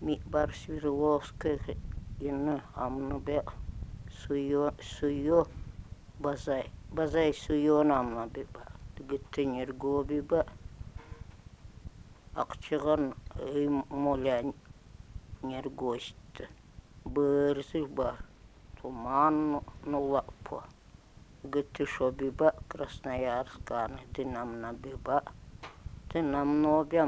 Ми бар Сверловская ины амны бе суё базай суё намна биба. Тгиттенер го биба. Акчыган моля нергость. Бырзы бар. Туман нулапо. Гытты шо биба Красноярсканы. Динамна биба. Динамно бям.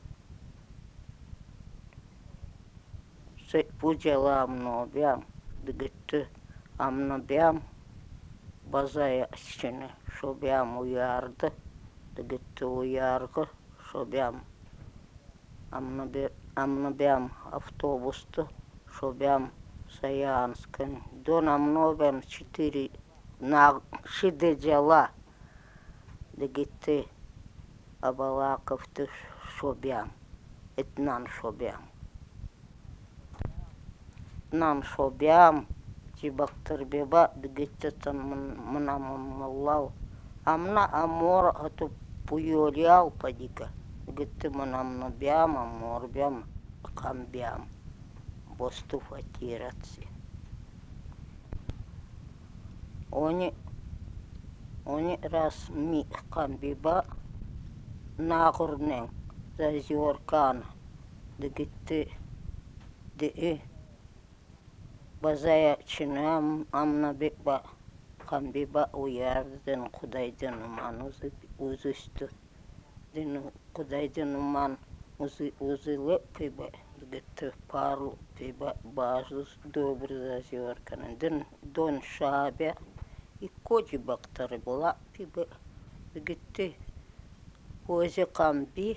Пуджала амно бям. Дгытты амно бям. Базая щины шо бям уярды. Дгытты уяргы шо бям. Амно бям автобусты шо бям Саянскын. Дон амно бям 4 на шиде жала. Дгытты Абалаковты шо бям. Этнан шо бям. Нан шо бям. Жибактыр беба дгыттытын мынамын мыллау. Амна амор ату пуёлял падика. Дгытты мынамны бям, амор бям, кам бям. Босту фатиратси. Они раз ми кам биба нагурнен зазёркан. Дгытты ды базая чинам амна биба кам биба уярдын кудайдын уман узысты. Дын кудайдын уман узылы пиба. Дгытты пару пиба бажус добрый зазёркан. Дын дон шабя и коджи бактары була пиба. Дгытты козе камби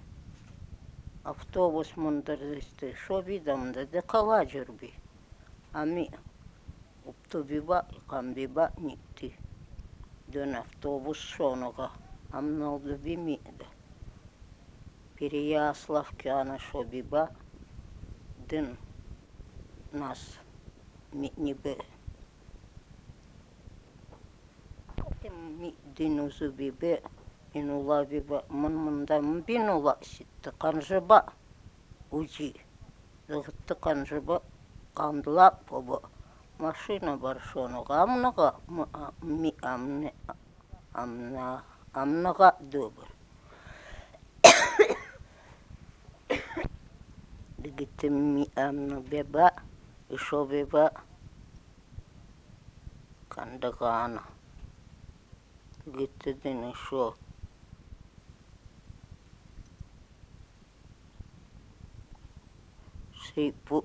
автобус мындырдысты. Шо бидамда да кала жүрби. Ами упту биба кам биба нитти. Дön автобус шонуга амналды бимида. Переяславкяна шо биба. Дын нас митнибе. Ми дын узы бибе. Инула биба мында мбинула ситті қанжыба ужи. Зығытты қанжыба қандыла побы. Машина бар шонуға амныға ми амныға добыр. Дгитті ми амны беба, ишо беба кандығаны. Дгитті дын ишо. Сейпу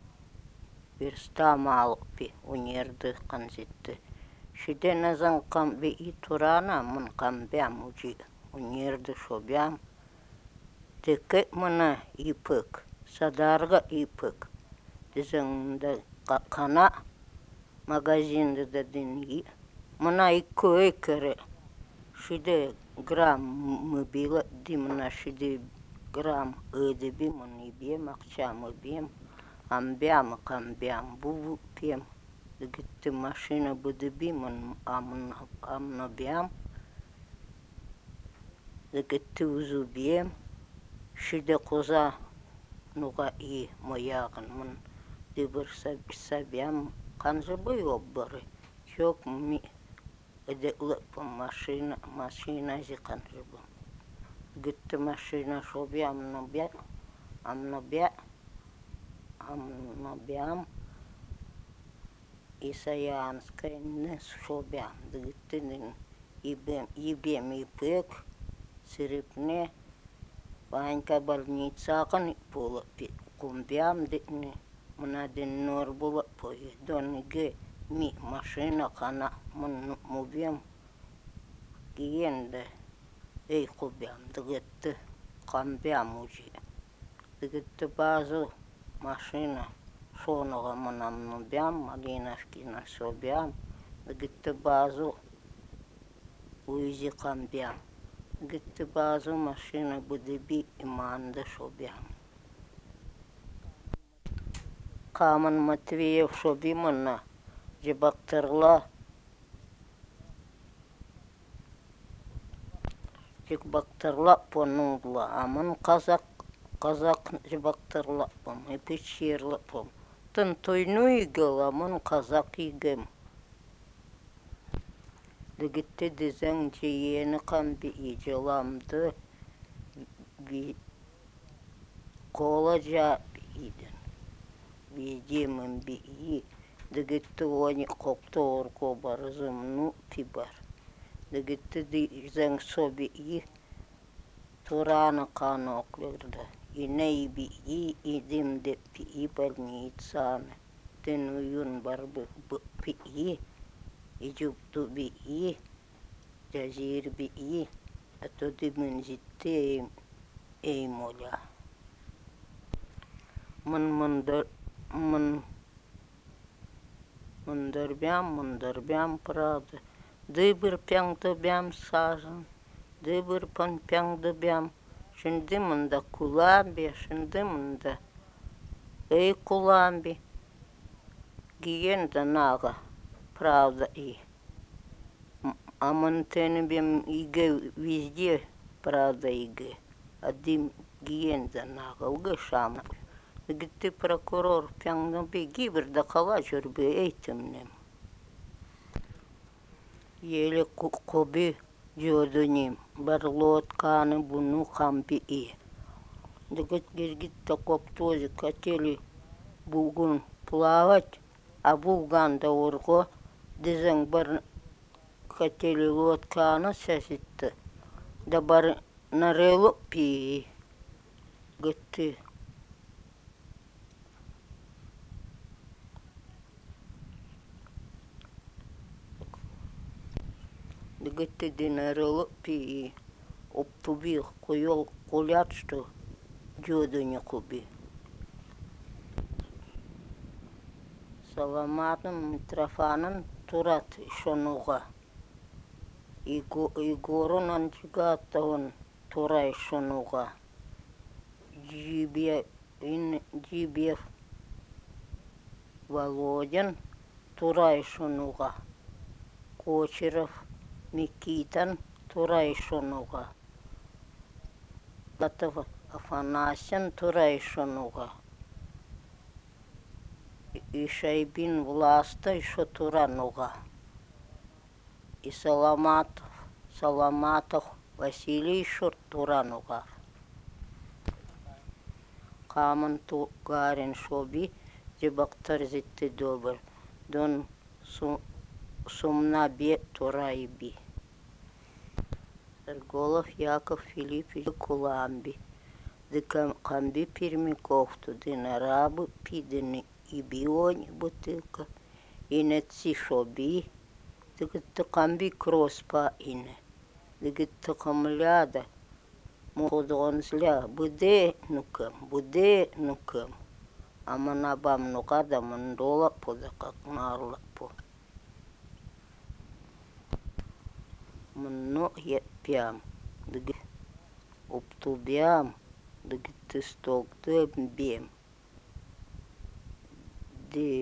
верстамалпи унерды канзитті. Шиден азан камбе и турана мын камбям ужи. Унерды шо бям. Теке мына ипык. Садарга ипык. Дизыңда кана магазинды да динги. Мына иккөй кере. Шиде грамм мыбила димна шиде грамм ыдыби мын ибем акчамы бем. Амбям камбям буву пем. Дгитті машина будыби мын амны бям. Дгитті узу бем. Шиде коза нуга и моягын мын дыбыр сабям. Канжыбы оббары. Чок ми эдеклыпым машина зи канжыбым. Дгитті машина шо бям амны бям. Исаянская нес шо бям. Дгитті ибем ипык. Сырыпне Ванька больницакын болы кумбям дикни. Мына дин нор болы пойы. Дониге ми машина кана мубем киенде. Эй кубям дгитті камбям ужи. Дгитті базы машина шонуға мынамны бям. Малиновкина шо бям. Дгитті базы уйзи камбям. Дгитті базы машина будыби иманды шо бям. Камын Матвеев шо бимына жибактырла. Жибактырла понуңла. Амын казак казак жыбактырлаппым, эпичирлаппым. Тын тойну игеламын казак игем. Дегитте дезен жиені камби ижеламды кола жа иден. Видимым би и. Дегитте они копторко барзымну пибар. Дегитте дезен соби и. Турана каноклерда. И нейби и идим де пи и больницаны. Тен уюн барбы пи и. Ижупту би и. Жазир би и. А то димын житте ей моля. Мындырбям, правда. Дыбыр пяңды бям сажын. Дыбыр пан пяңды бям. Şimdi mında kulambi, şimdi mında ей kulambi. Giyen de naga, правда и. А мантены бем иге везде, правда иге. Один giyen de naga, угы шамна. Gitti prokuror pяңды беги bir de kala jürbe eğitimnem. Yeli kobi jodunим, барлот каны буну камби и. Дегет гиргитта коптози хотели булгун плавать, а булганда урго дезен бар хотели лодканы сәситті. Да бар нарелу пи гетти. Дегетти динарелу пи оптуби кuyol кулят, что жодуни куби. Саламатын Митрофанын турат шонуға. Игорун анчигатта он турай шонуға. Жибев Володин турай шонуға. Кочеров Микитан турай шонуға. Латов Афанасьян турай шонуға. И Шайбин Власта еще турануға. И Саламатов Василий еще турануға. Камын тугарин шоби жебақтар зетті добыр. Дон сумна бе турай би. Сарголов Яков Филиппович Куламби. Ды камби Пермяковту, ды нарабы пидыны и биони бутылка. И нетси шоби. Ды камби кроспа ине. Ды камляда. Муходон зля. Буде нукам. Аманабам нукада мандола пода как нарлапо. Мно я пям. Ды оптубям. Дегитте стокты бем. Де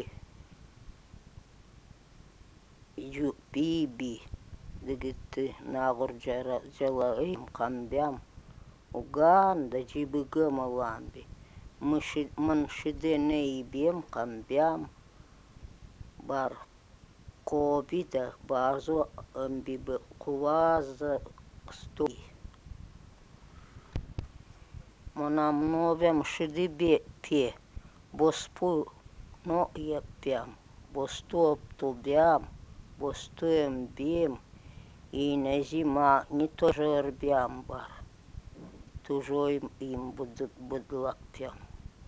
биби. Дегитте нагур жалаым камбям. Уган да жибыгым аламби. Мын шиде не бем камбям. Бар коби да базу амбибы куваза стой. Монам новем шиди пе, боспу но я пям, босту оптубям, бостуем бем, и на зима не тоже рбям бар, тужой им будлак пям.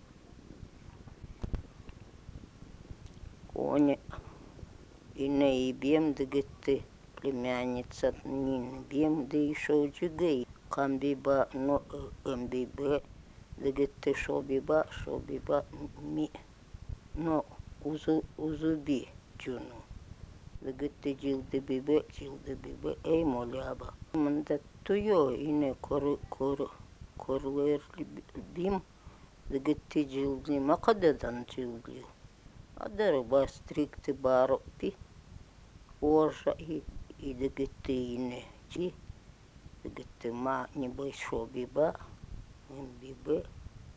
Кони и на бем дегетты, племянница нин бем, да еще джигей. Камбиба но эмбибе, дегетте шобиба ми, но узуби джуну. Дегетте жилдебибе, эй моляба. Манда туё ине корлер бим, дегетте жилди, макададан жилди. Адар бастрикты баропи, ожа и дегетте ине джи. Дегетте ма не большой биба, эмбибе,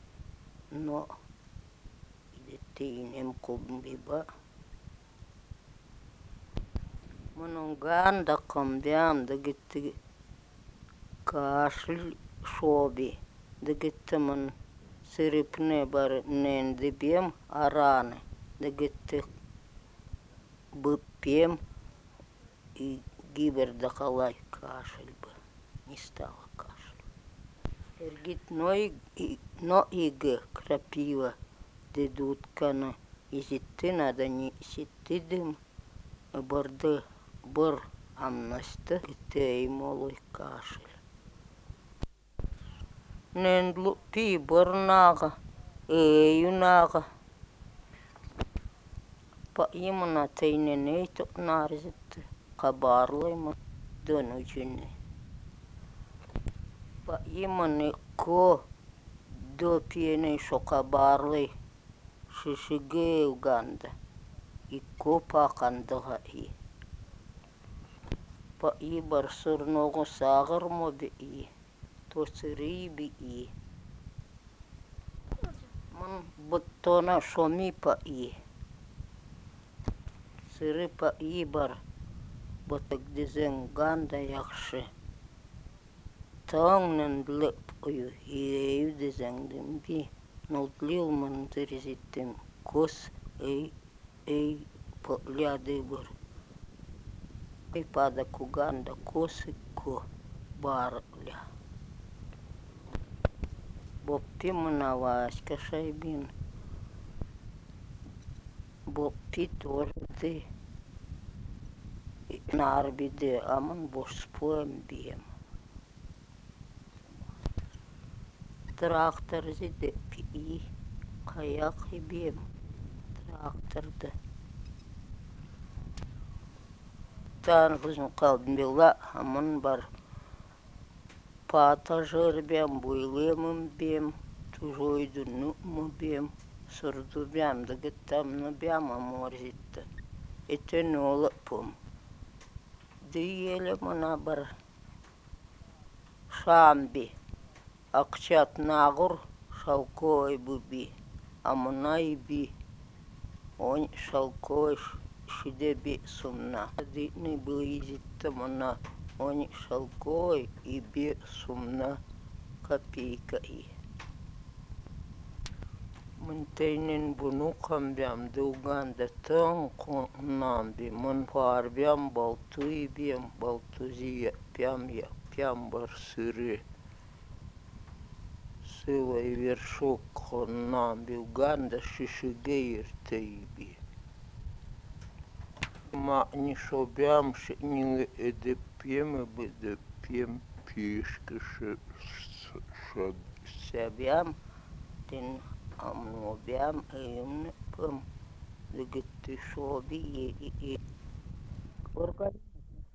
no idettiinem kumbiba munun ganda kambiam dagitti kashli shobi dagitti mun siripne bar nendibiem arane dagitti быппем и гибер дахалай кашель бы. Не стало кашля. Эргит но иге крапива дедуткана изитти надо не ситтидим борды бор амнасты итей молой кашель. Нендлу пи борнага эюнага pa imuna teinen ei naariset kabarloima donujini. Pa imani ko do piene so kabarloi shishige Uganda. Iko pakandaha i. Pa I barsur nogo sagar mo bi I. To siribi I. Man botona shomi pa I. Siripa ibar botek dizen ganda yakshi tangnen lep uyu hieu dizen dimbi notlil man dirizittim kos ei po liadibur ei pada ku ganda kosikko barlia boppi munavaska shaibin boppi torti narbide aman bospoem biem трактор зиде пи каяк бiem тракторда тан хузун калбила аман бар патажыр бiem буйлемым бiem тужойду ну бiem сурду бiem дагеттам ну бiem аморзитта этенолапум диеле мана бар шамби акчат нагур шалкой буби амунай би он шалкой шидеби сумна дитни близитта мана он шалкой и би сумна копейка и Мунтейнин буну камбям дуганда тан коннамби мун парбям балтуи бiem балтузия пям я пям барсыры сылай вершок коннамби уганда шишигейр тейби ма не шобям не эдепьем эдепьем пешка шабям тин амнобям эйм пым дегетти шоби и орган